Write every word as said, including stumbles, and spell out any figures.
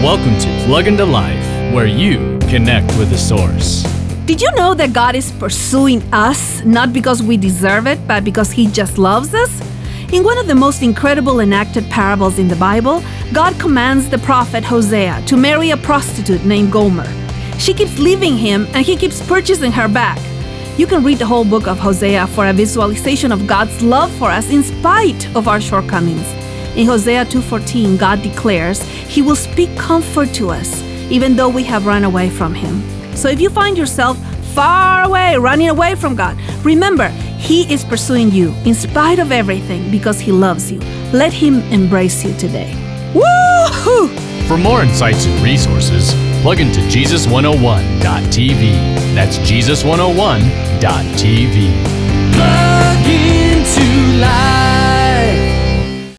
Welcome to Plug into Life, where you connect with the source. Did you know that God is pursuing us, not because we deserve it, but because He just loves us? In one of the most incredible enacted parables in the Bible, God commands the prophet Hosea to marry a prostitute named Gomer. She keeps leaving him, and he keeps purchasing her back. You can read the whole book of Hosea for a visualization of God's love for us in spite of our shortcomings. In Hosea two fourteen, God declares He will speak comfort to us, even though we have run away from Him. So if you find yourself far away, running away from God, remember, He is pursuing you in spite of everything because He loves you. Let Him embrace you today. Woo-hoo! For more insights and resources, plug into Jesus one oh one dot t v. That's Jesus one oh one dot t v.